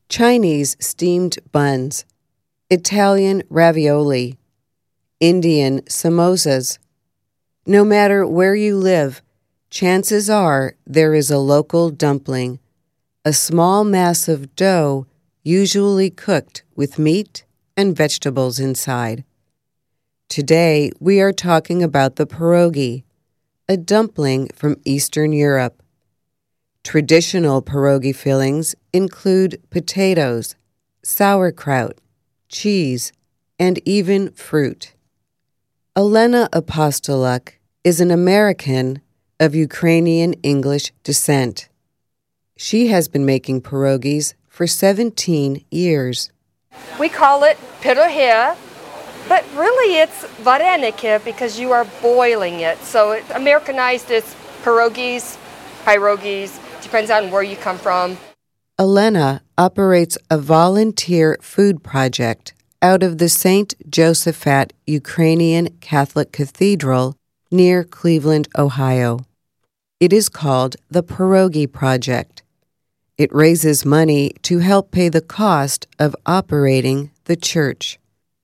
Chinese steamed buns, Italian ravioli, Indian samosas. No matter where you live, chances are there is a local dumpling, a small mass of dough usually cooked with meat and vegetables inside. Today, we are talking about the pierogi, a dumpling from Eastern Europe. Traditional pierogi fillings include potatoes, sauerkraut, cheese, and even fruit. Olena Apostoluk is an American of Ukrainian English descent. She has been making pierogis for 17 years. We call it pyrohe, but really it's vareniki because you are boiling it. So it's Americanized as pierogis, depends on where you come from. Olena operates a volunteer food project out of the St. Josaphat Ukrainian Catholic Cathedral near Cleveland, Ohio. It is called the Pierogi Project. It raises money to help pay the cost of operating the church.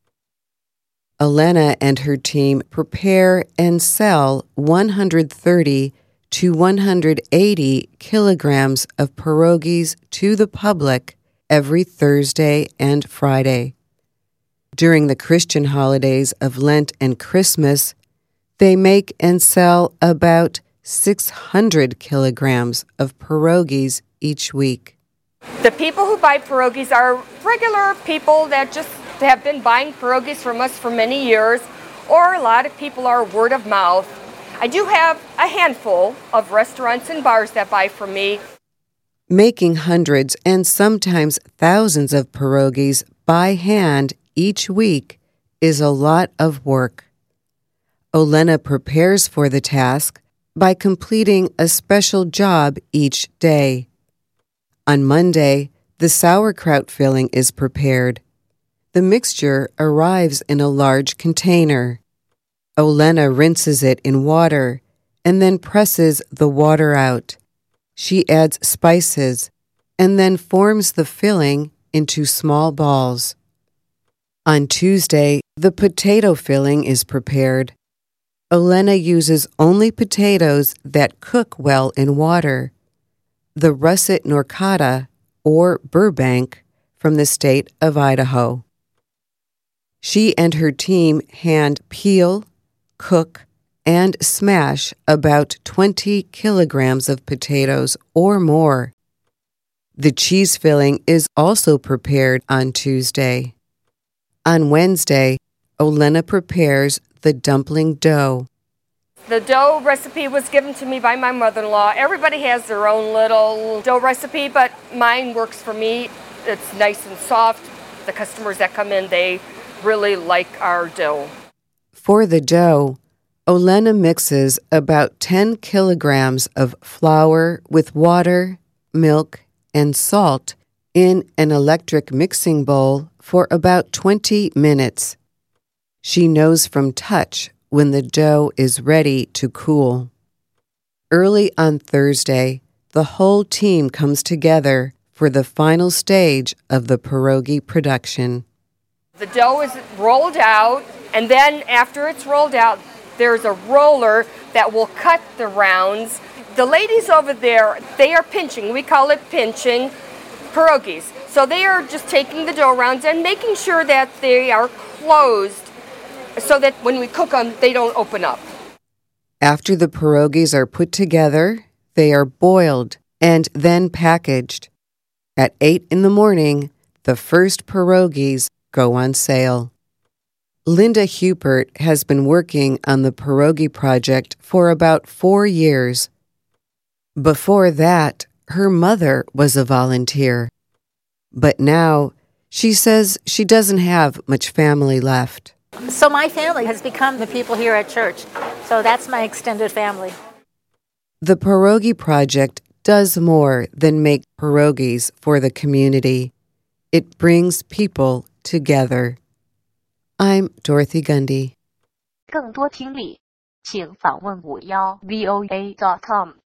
Olena and her team prepare and sell 130 to 180 kilograms of pierogis to the public every Thursday and Friday. During the Christian holidays of Lent and Christmas, they make and sell about 600 kilograms of pierogis each week. The people who buy pierogis are regular people that just have been buying pierogis from us for many years, or a lot of people are word of mouth. I do have a handful of restaurants and bars that buy from me. Making hundreds and sometimes thousands of pierogis by hand each week is a lot of work. Olena prepares for the task by completing a special job each day. On Monday, the sauerkraut filling is prepared. The mixture arrives in a large container. Olena rinses it in water and then presses the water out. She adds spices and then forms the filling into small balls. On Tuesday, the potato filling is prepared. Olena uses only potatoes that cook well in water. The russet norcata, or Burbank, from the state of Idaho. She and her team hand peel, cook, and smash about 20 kilograms of potatoes or more. The cheese filling is also prepared on Tuesday. On Wednesday, Olena prepares the dumpling dough. The dough recipe was given to me by my mother-in-law. Everybody has their own little dough recipe, but mine works for me. It's nice and soft. The customers that come in, they really like our dough. For the dough, Olena mixes about 10 kilograms of flour with water, milk, and salt in an electric mixing bowl for about 20 minutes. She knows from touch when the dough is ready to cool. Early on Thursday, the whole team comes together for the final stage of the pierogi production. The dough is rolled out, and then after it's rolled out, there's a roller that will cut the rounds. The ladies over there, they are pinching. We call it pinching pierogis. So they are just taking the dough rounds and making sure that they are closed so that when we cook them, they don't open up. After the pierogis are put together, they are boiled and then packaged. At 8 in the morning, the first pierogis go on sale. Linda Hupert has been working on the Pierogi Project for about 4 years. Before that, her mother was a volunteer. But now, she says she doesn't have much family left. So my family has become the people here at church. So that's my extended family. The Pierogi Project does more than make pierogis for the community. It brings people together. I'm Dorothy Gundy. 更多听力，请访问51voa.com。